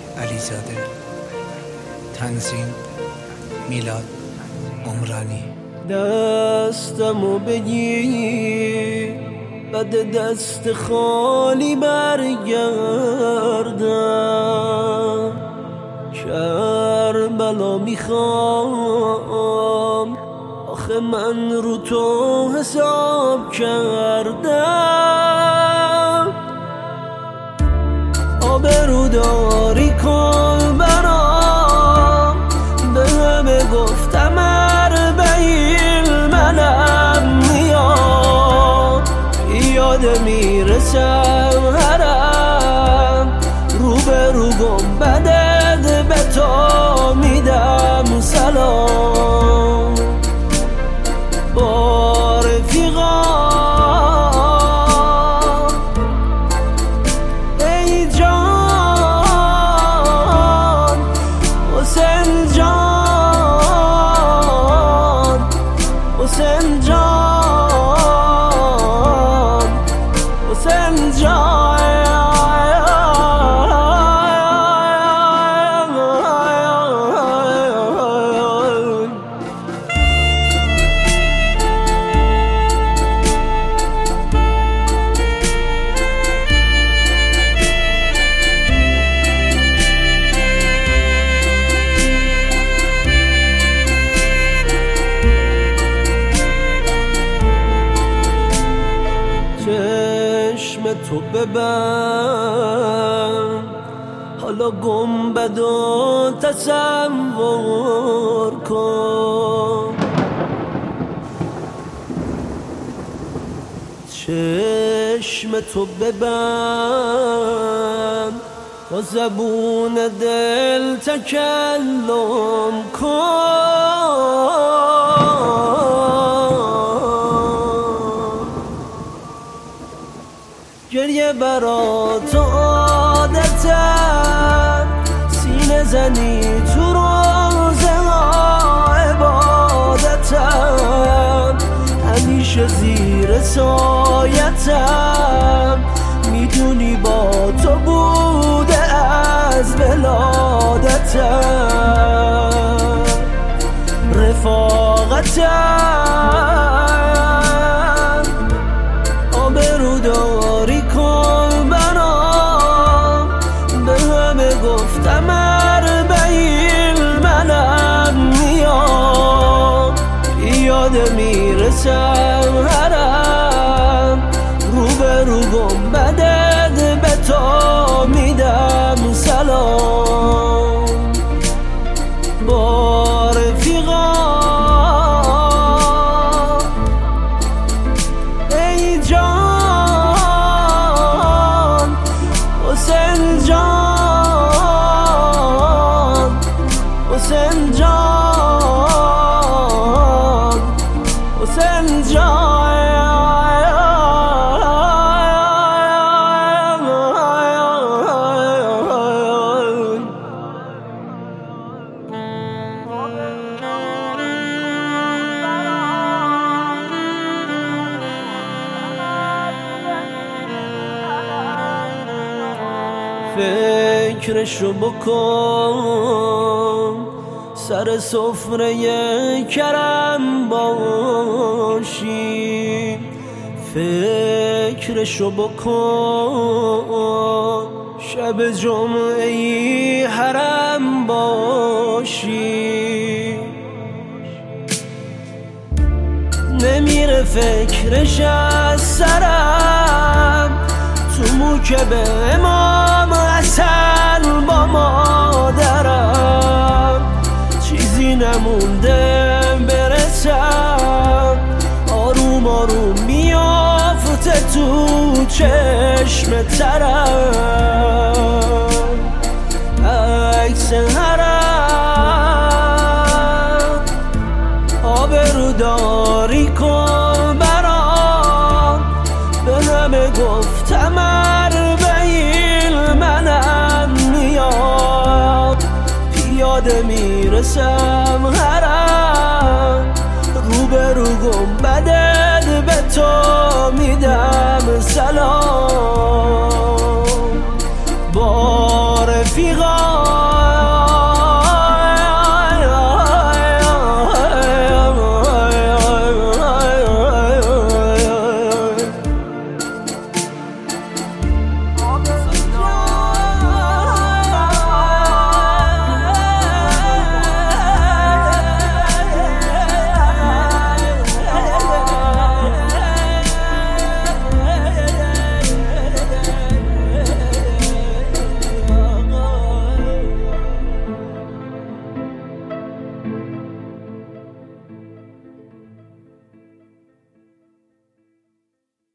علیزاده. تنظیم میلاد عمرانی. دستمو بگیر بعد دست خالی برگردم، کربلا میخوام، آخه من رو تو حساب کردم. آبرو داری کن برام، به همه گفتم اربعین منم میام، یاد میرسم هرم رو به رو گنبدت به تو میدم سلام. با رفیقا ای جان حسین جان، حسین جان، حسین جان. چشم تو ببند حالا گنبد و تصور کن، چشم تو ببند با زبون دل تکلم کن. گریه برا تو عادتم، سینه زنی تو روزه ها عبادتم، همیشه زیر سایتم، میدونی با تو بوده از ولادتم، رفاقتم. آبرو داری کن برام، به همه گفتم اربعین منم میام، یاد میرسم هرم رو به رو گنبدت به تو میدم سلام. با رفیقا ای جان حسین جان، حسین جان، حسین جان. فکرشو بکن سر سفره کرم باشی، فکرشو بکن شب جمعه حرم باشی. نمیره فکرش از سرم، تو موکب امام حسن با مادرم، چیزی نمونده برسم، آروم آروم میافته تو چشم ترم، عکس هرم. آبرو داری کن برام، به همه گفتم اربعین منم میام، پیاده میرسم هرم رو به رو گنبدت به تو میدم سلام. با رفیقا